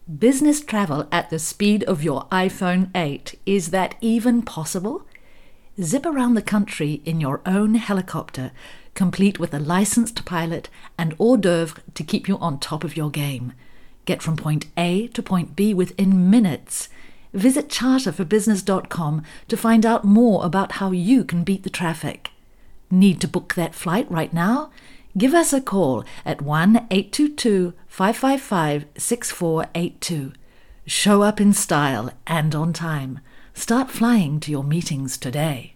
Business travel at the speed of your iPhone 8. Is that even possible? Zip around the country in your own helicopter, complete with a licensed pilot and hors d'oeuvre to keep you on top of your game. Get from point A to point B within minutes. Visit charterforbusiness.com to find out more about how you can beat the traffic. Need to book that flight right now? Give us a call at 1-822-555-6482. Show up in style and on time. Start flying to your meetings today.